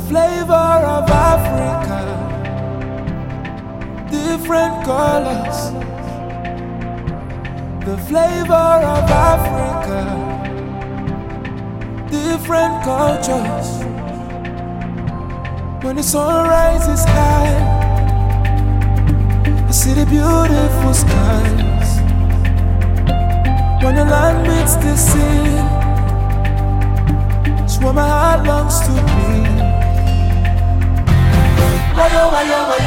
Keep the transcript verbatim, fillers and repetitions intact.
flavor of Africa, different colors. The flavor of Africa, different cultures. When the sun rises high, I see the beautiful skies. When the land meets the sea, it's where my heart longs to be. Wayo, wayo, wayo.